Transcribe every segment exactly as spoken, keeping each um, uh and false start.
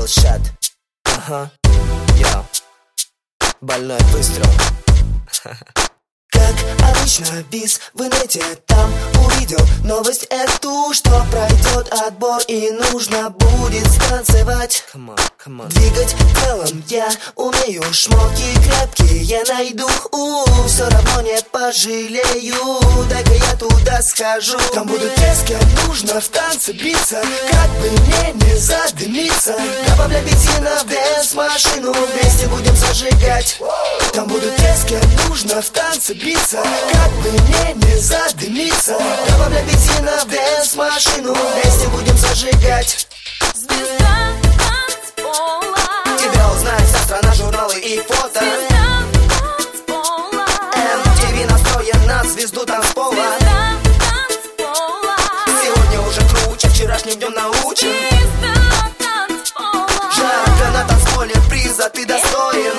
Илшат. Ага, йо. Больной выстрел. Как обычно, биз в инете там увидел новость эту, что пройдет отбор и нужно будет станцевать. Come on, come on. Двигать телом я умею, шмотки крепкие найду, у, все равно не пожалею, дай-ка я туда схожу. Там будут те, с кем нужно в танце биться, как бы мне не задымиться. Добавляй бензина в дэнс-машину, вместе будем зажигать. Там будут те, с кем нужно в танце биться, как бы мне не задымиться. Добавляй бензина в дэнс-машину, вместе будем зажигать. Звезда танцпола, Тебя узнает вся страна, журналы и фото. звезда танцпола, эм ти ви настроен на звезду танцпола. звезда танцпола, Сегодня уже круче, вчерашним днем научим. звезда танцпола. Жарко на танцполе, приза ты достоин.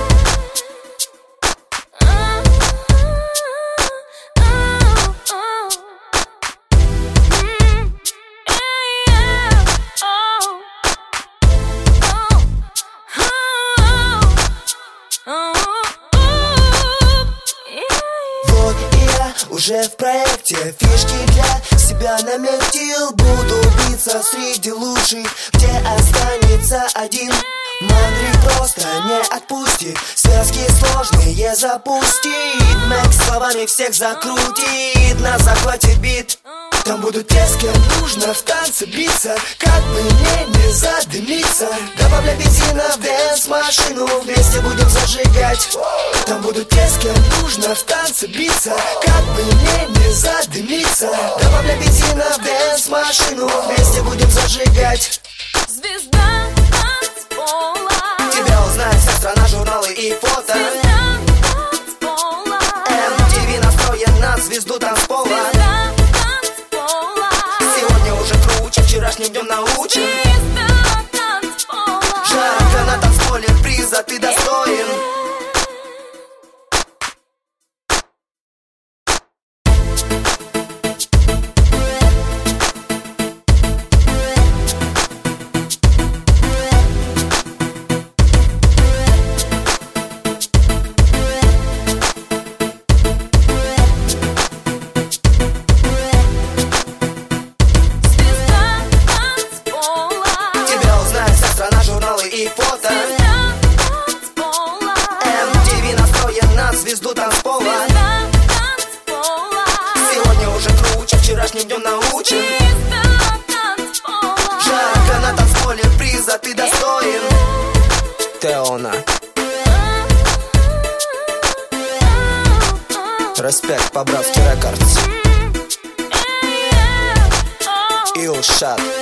Вот и я уже в проекте, фишки для себя наметил. Буду биться среди лучших, где останется один. Мандрик просто не отпустит, связки сложные запустит. Мэкс словами всех закрутит, на захвате бит. Там будут те, с кем нужно в танце биться, как бы мне не задымиться. Добавляй бензина в дэнс-машину, вместе будем зажигать. Там будут те, с кем нужно в танце биться, как бы мне не задымиться. Добавляй бензина в дэнс-машину, вместе будем зажигать. Звезда танцпола, Тебя узнает вся страна, журналы и фото. звезда танцпола, эм ти ви настроен на звезду танцпола. звезда танцпола, Сегодня уже круче, вчерашним днем научим. звезда танцпола. Жарко на танцполе, приза ты достоин. Звезда танцпола, Тебя узнает вся страна, журналы и фото. звезда танцпола, эм ти ви настроен на звезду танцпола. звезда танцпола, Сегодня уже круче, вчерашним днем научим. звезда танцпола. Жарко на танцполе, приза ты достоин. Теона. Респект по Братски Рекордс. Илшат.